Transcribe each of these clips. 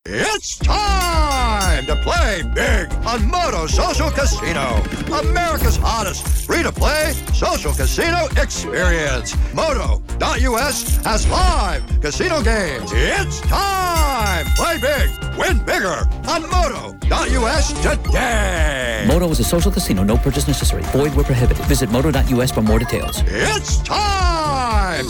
It's time to play big on Moto Social Casino. America's hottest free-to-play social casino experience. Moto.us has live casino games. It's time. Play big. Win bigger on Moto.us today. Moto is a social casino. No purchase necessary. Void where prohibited. Visit Moto.us for more details. It's time.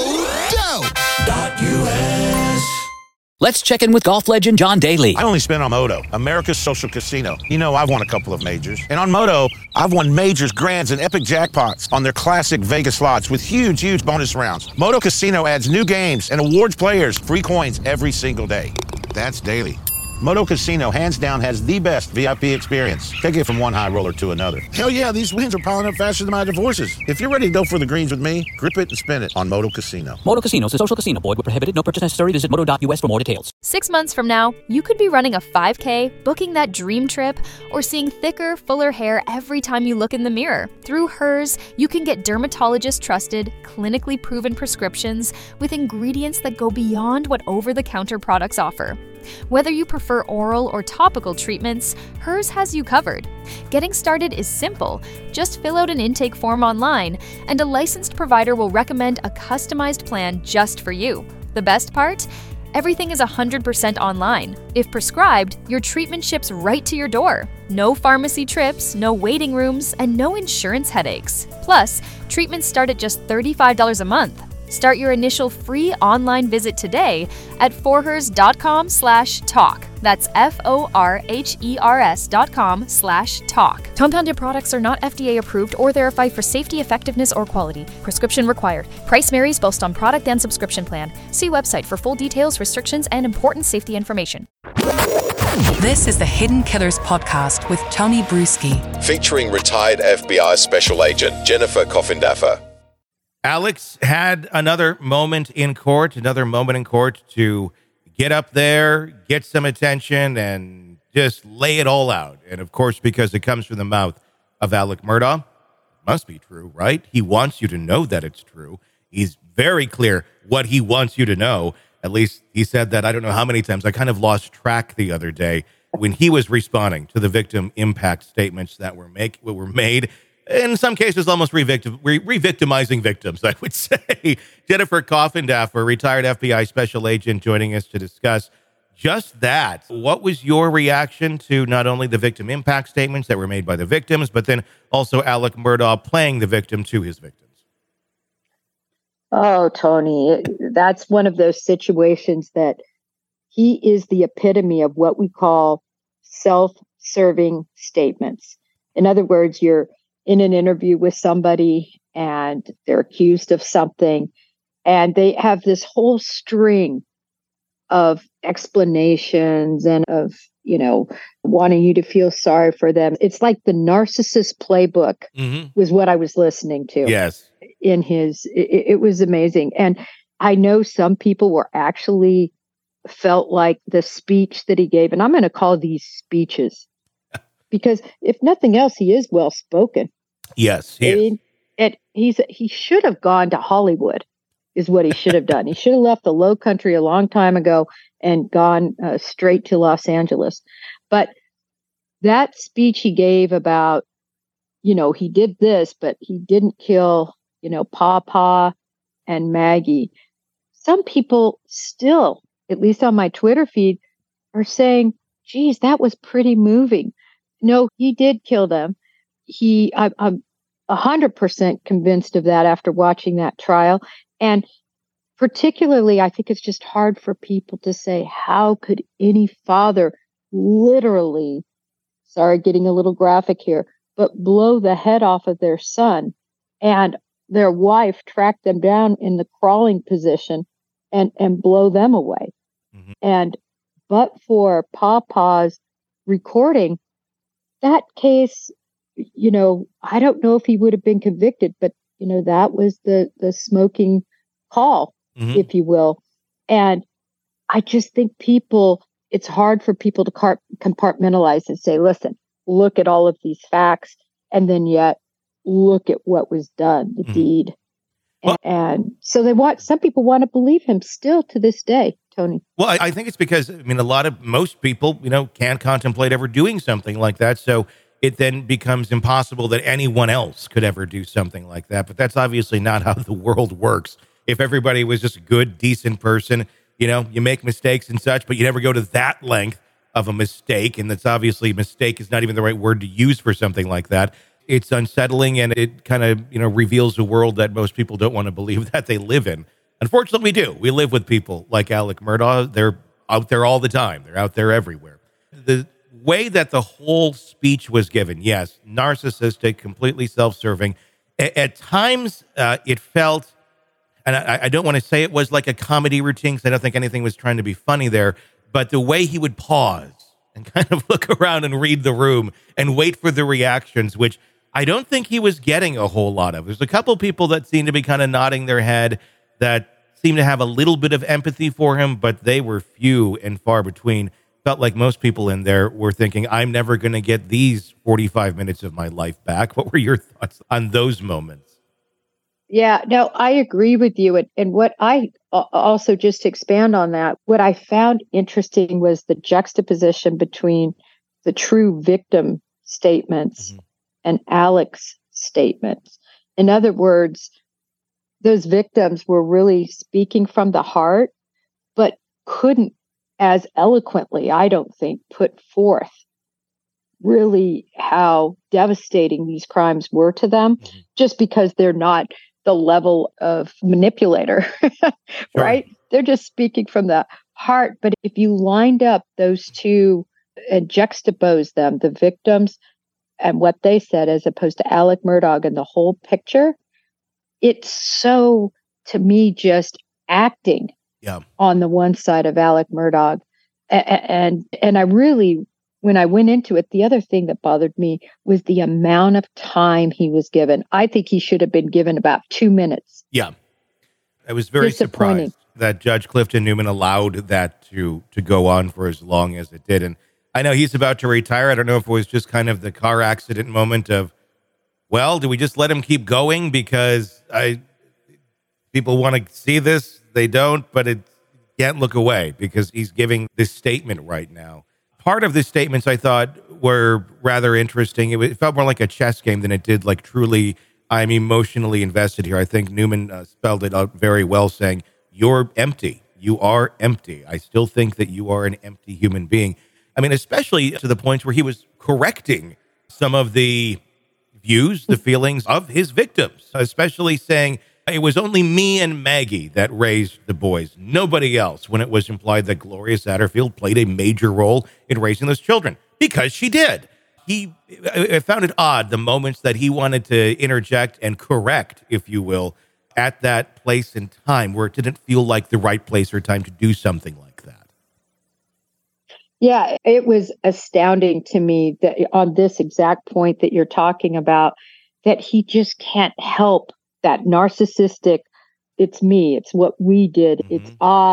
Moto.us. Let's check in with golf legend John Daly. I only spend on Moto, America's social casino. You know, I've won a couple of majors. And on Moto, I've won majors, grands, and epic jackpots on their classic Vegas slots with huge bonus rounds. Moto Casino adds new games and awards players free coins every single day. That's daily. Moto Casino, hands down, has the best VIP experience. Take it from one high roller to another. Hell yeah, these wins are piling up faster than my divorces. If you're ready to go for the greens with me, grip it and spin it on Moto Casino. Moto Casino is a social casino. Void where prohibited. No purchase necessary. Visit Moto.us for more details. 6 months from now, you could be running a 5K, booking that dream trip, or seeing thicker, fuller hair every time you look in the mirror. Through Hers, you can get dermatologist-trusted, clinically proven prescriptions with ingredients that go beyond what over-the-counter products offer. Whether you prefer oral or topical treatments, Hers has you covered. Getting started is simple. Just fill out an intake form online, and a licensed provider will recommend a customized plan just for you. The best part? Everything is 100% online. If prescribed, your treatment ships right to your door. No pharmacy trips, no waiting rooms, and no insurance headaches. Plus, treatments start at just $35 a month. Start your initial free online visit today at forhers.com/talk. That's FORHERS.com/talk. Compounded products are not FDA approved or verified for safety, effectiveness, or quality. Prescription required. Price varies both on product and subscription plan. See website for full details, restrictions, and important safety information. This is the Hidden Killers podcast with Tony Bruschi, featuring retired FBI Special Agent Jennifer Coffindaffer. Alex had another moment in court to get up there, get some attention, and just lay it all out. And of course, because it comes from the mouth of Alec Murdaugh, it must be true, right? He wants you to know that it's true. He's very clear what he wants you to know. At least he said that I don't know how many times. I kind of lost track the other day when he was responding to the victim impact statements that were made. In some cases, almost re-victimizing victims, I would say. Jennifer Coffindaffer, retired FBI Special Agent, joining us to discuss just that. What was your reaction to not only the victim impact statements that were made by the victims, but then also Alec Murdaugh playing the victim to his victims? Oh, Tony, that's one of those situations that he is the epitome of what we call self-serving statements. In other words, you're in an interview with somebody and they're accused of something, and they have this whole string of explanations and of, wanting you to feel sorry for them. It's like the narcissist playbook was what I was listening to. Yes. In his, it was amazing. And I know some people were actually felt like the speech that he gave, and I'm going to call these speeches, because if nothing else, he is well spoken. Yes, he should have gone to Hollywood, is what he should have done. He should have left the Low Country a long time ago and gone straight to Los Angeles. But that speech he gave about, he did this, but he didn't kill, Papa and Maggie. Some people still, at least on my Twitter feed, are saying, geez, that was pretty moving. No, he did kill them. I'm 100% convinced of that after watching that trial. And particularly, I think it's just hard for people to say, how could any father literally, sorry, getting a little graphic here, but blow the head off of their son, and their wife track them down in the crawling position and blow them away. And but for Papa's recording, that case, I don't know if he would have been convicted, but, that was the smoking call, if you will. And I just think it's hard for people to compartmentalize and say, listen, look at all of these facts, and then yet look at what was done, the deed. And so some people want to believe him still to this day. Tony? Well, I think it's because, most people, can't contemplate ever doing something like that. So it then becomes impossible that anyone else could ever do something like that. But that's obviously not how the world works. If everybody was just a good, decent person, you make mistakes and such, but you never go to that length of a mistake. And that's obviously, mistake is not even the right word to use for something like that. It's unsettling, and it kind of, reveals a world that most people don't want to believe that they live in. Unfortunately, we do. We live with people like Alec Murdaugh. They're out there all the time. They're out there everywhere. The way that the whole speech was given, yes, narcissistic, completely self-serving. At times, it felt, and I don't want to say it was like a comedy routine, because I don't think anything was trying to be funny there, but the way he would pause and kind of look around and read the room and wait for the reactions, which I don't think he was getting a whole lot of. There's a couple people that seemed to be kind of nodding their head that seemed to have a little bit of empathy for him, but they were few and far between. Felt like most people in there were thinking, I'm never going to get these 45 minutes of my life back. What were your thoughts on those moments? Yeah, no, I agree with you. And what I also, just to expand on that, what I found interesting was the juxtaposition between the true victim statements and Alec's statements. In other words, those victims were really speaking from the heart, but couldn't as eloquently, I don't think, put forth really how devastating these crimes were to them, just because they're not the level of manipulator, right? They're just speaking from the heart. But if you lined up those two and juxtaposed them, the victims and what they said, as opposed to Alec Murdaugh and the whole picture, it's so, to me, just acting on the one side of Alec Murdaugh. And I really, when I went into it, the other thing that bothered me was the amount of time he was given. I think he should have been given about 2 minutes. Yeah. I was very surprised that Judge Clifton Newman allowed that to go on for as long as it did. And I know he's about to retire. I don't know if it was just kind of the car accident moment of, well, do we just let him keep going because people want to see this? They don't, but it can't look away because he's giving this statement right now. Part of the statements I thought were rather interesting. It felt more like a chess game than it did like truly, I'm emotionally invested here. I think Newman spelled it out very well, saying, you're empty. You are empty. I still think that you are an empty human being. I mean, especially to the point where he was correcting some of the views, the feelings of his victims, especially saying, it was only me and Maggie that raised the boys, nobody else, when it was implied that Gloria Satterfield played a major role in raising those children, because she did. I found it odd, the moments that he wanted to interject and correct, if you will, at that place and time where it didn't feel like the right place or time to do something like that. Yeah, it was astounding to me that on this exact point that you're talking about, that he just can't help that narcissistic, it's me, it's what we did, it's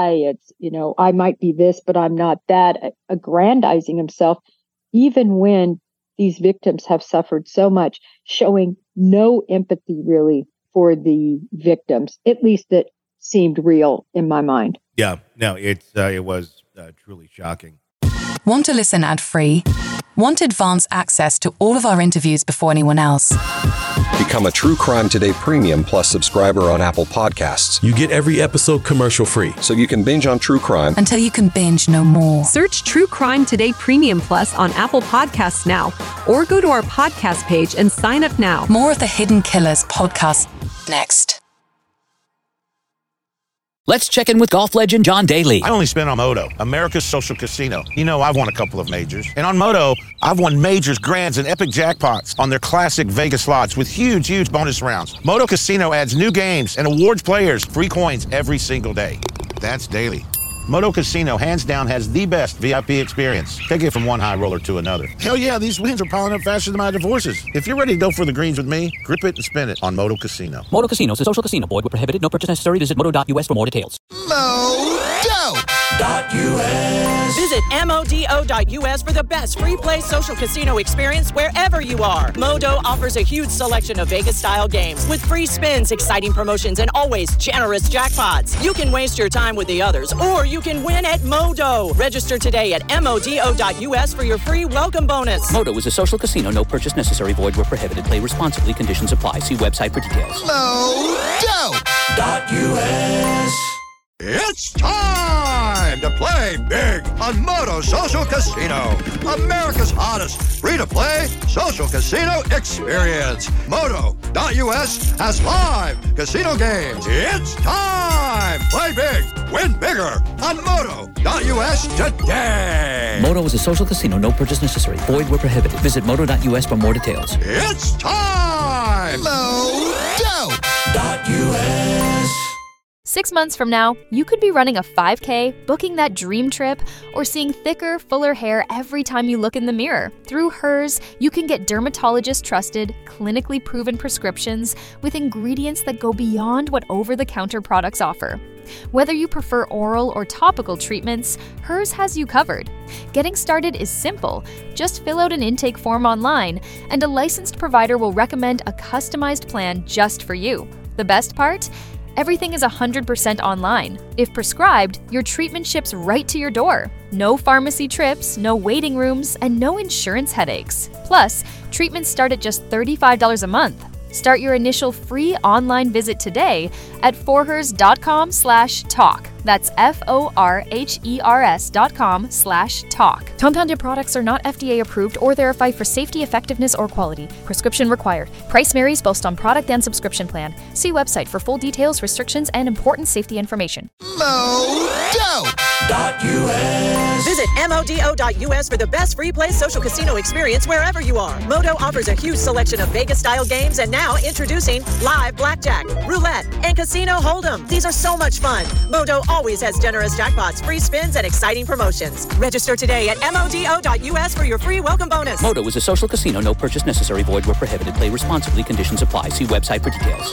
I might be this, but I'm not that, aggrandizing himself, even when these victims have suffered so much, showing no empathy really for the victims, at least that seemed real in my mind. Yeah, no, it was truly shocking. Want to listen ad-free? Want advance access to all of our interviews before anyone else? Become a True Crime Today Premium Plus subscriber on Apple Podcasts. You get every episode commercial-free. So you can binge on true crime until you can binge no more. Search True Crime Today Premium Plus on Apple Podcasts now, or go to our podcast page and sign up now. More of the Hidden Killers podcast next. Let's check in with golf legend John Daly. I only spent on Moto, America's social casino. You know, I've won a couple of majors. And on Moto, I've won majors, grands, and epic jackpots on their classic Vegas slots with huge bonus rounds. Moto Casino adds new games and awards players free coins every single day. That's daily. Moto Casino, hands down, has the best VIP experience. Take it from one high roller to another. Hell yeah, these wins are piling up faster than my divorces. If you're ready to go for the greens with me, grip it and spin it on Moto Casino. Moto Casino is a social casino. Void where prohibited. No purchase necessary. Visit moto.us for more details. Moto.us. Visit Visit MODO.us for the best free play social casino experience wherever you are. Modo offers a huge selection of Vegas-style games with free spins, exciting promotions, and always generous jackpots. You can waste your time with the others, or you can win at Modo. Register today at MODO.us for your free welcome bonus. Modo is a social casino. No purchase necessary. Void where prohibited. Play responsibly. Conditions apply. See website for details. Modo.us. It's time to play big on Moto Social Casino, America's hottest free-to-play social casino experience. Moto.us has live casino games. It's time! Play big, win bigger on Moto.us today. Modo is a social casino. No purchase necessary. Void where prohibited. Visit Moto.us for more details. It's time! Moto.us. 6 months from now, you could be running a 5K, booking that dream trip, or seeing thicker, fuller hair every time you look in the mirror. Through Hers, you can get dermatologist-trusted, clinically proven prescriptions with ingredients that go beyond what over-the-counter products offer. Whether you prefer oral or topical treatments, Hers has you covered. Getting started is simple. Just fill out an intake form online, and a licensed provider will recommend a customized plan just for you. The best part? Everything is 100% online. If prescribed, your treatment ships right to your door. No pharmacy trips, no waiting rooms, and no insurance headaches. Plus, treatments start at just $35 a month. Start your initial free online visit today at forhers.com/talk. That's FORHERS.com/talk. Compounded products are not FDA approved or verified for safety, effectiveness, or quality. Prescription required. Price varies based on product and subscription plan. See website for full details, restrictions, and important safety information. Modo.us. Visit MODO.us for the best free play social casino experience wherever you are. Modo offers a huge selection of Vegas-style games, and now introducing live blackjack, roulette, and casino hold'em. These are so much fun. Modo always has generous jackpots, free spins, and exciting promotions. Register today at MODO.us for your free welcome bonus. Modo is a social casino. No purchase necessary. Void where prohibited. Play responsibly. Conditions apply. See website for details.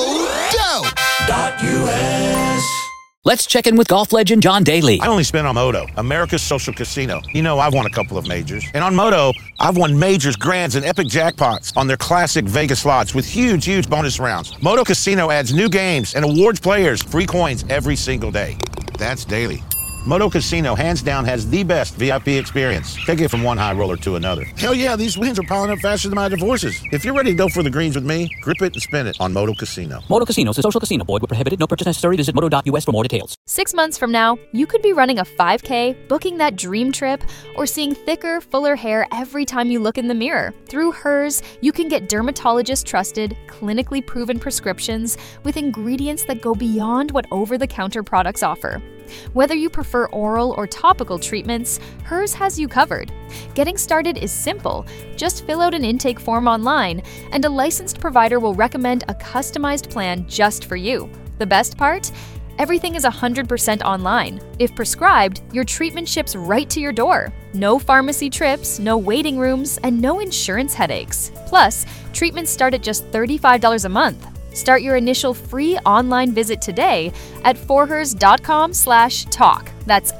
Modo.us. Let's check in with golf legend John Daly. I only spin on Moto, America's social casino. You know, I've won a couple of majors. And on Moto, I've won majors, grands, and epic jackpots on their classic Vegas slots with huge bonus rounds. Moto Casino adds new games and awards players free coins every single day. That's daily. Moto Casino, hands down, has the best VIP experience. Take it from one high roller to another. Hell yeah, these wins are piling up faster than my divorces. If you're ready to go for the greens with me, grip it and spin it on Moto Casino. Moto Casino is a social casino. Void where prohibited. No purchase necessary. Visit Moto.us for more details. 6 months from now, you could be running a 5K, booking that dream trip, or seeing thicker, fuller hair every time you look in the mirror. Through Hers, you can get dermatologist-trusted, clinically proven prescriptions with ingredients that go beyond what over-the-counter products offer. Whether you prefer oral or topical treatments, Hers has you covered. Getting started is simple. Just fill out an intake form online, and a licensed provider will recommend a customized plan just for you. The best part? Everything is 100% online. If prescribed, your treatment ships right to your door. No pharmacy trips, no waiting rooms, and no insurance headaches. Plus, treatments start at just $35 a month. Start your initial free online visit today at forhers.com/talk. That's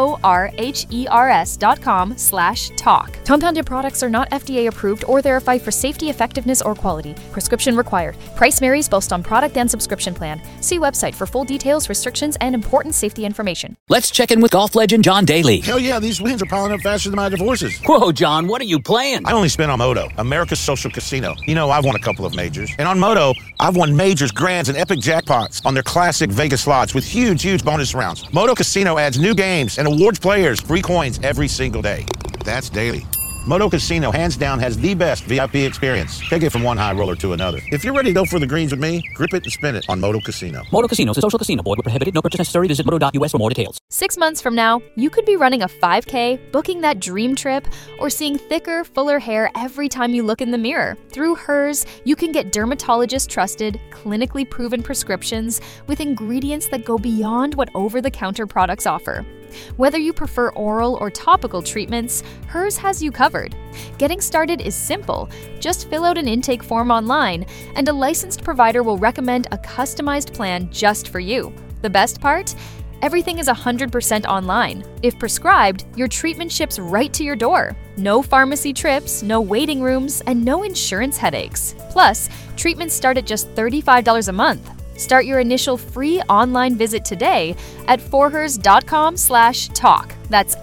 FORHERS.com/talk. Compounded products are not FDA approved or verified for safety, effectiveness, or quality. Prescription required. Price varies based on product and subscription plan. See website for full details, restrictions, and important safety information. Let's check in with golf legend John Daly. Hell yeah, these wins are piling up faster than my divorces. Whoa, John, what are you playing? I only spin on Moto, America's social casino. You know, I've won a couple of majors. And on Moto, I've won majors, grands, and epic jackpots on their classic Vegas slots with huge bonus rounds. Moto Casino adds new games and awards players free coins every single day. That's daily. Moto Casino, hands down, has the best VIP experience. Take it from one high roller to another. If you're ready to go for the greens with me, grip it and spin it on Moto Casino. Moto Casino is a social casino. Void where prohibited. No purchase necessary. Visit Moto.us for more details. 6 months from now, you could be running a 5K, booking that dream trip, or seeing thicker, fuller hair every time you look in the mirror. Through Hers, you can get dermatologist-trusted, clinically proven prescriptions with ingredients that go beyond what over-the-counter products offer. Whether you prefer oral or topical treatments, Hers has you covered. Getting started is simple. Just fill out an intake form online, and a licensed provider will recommend a customized plan just for you. The best part? Everything is 100% online. If prescribed, your treatment ships right to your door. No pharmacy trips, no waiting rooms, and no insurance headaches. Plus, treatments start at just $35 a month. Start your initial free online visit today at forhers.com/talk. That's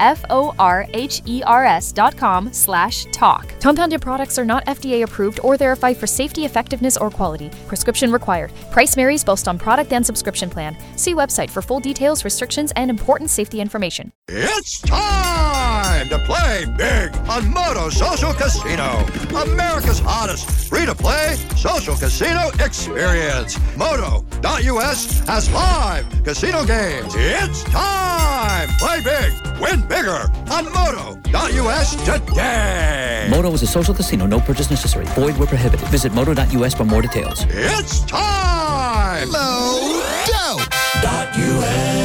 FORHERS.com/talk. Compounded products are not FDA approved or verified for safety, effectiveness, or quality. Prescription required. Price varies based on product and subscription plan. See website for full details, restrictions, and important safety information. It's time to play big on Moto Social Casino, America's hottest free-to-play social casino experience. Moto.us has live casino games. It's time! Play big, win bigger on Moto.us today. Moto is a social casino. No purchase necessary. Void where prohibited. Visit Moto.us for more details. It's time! Moto.us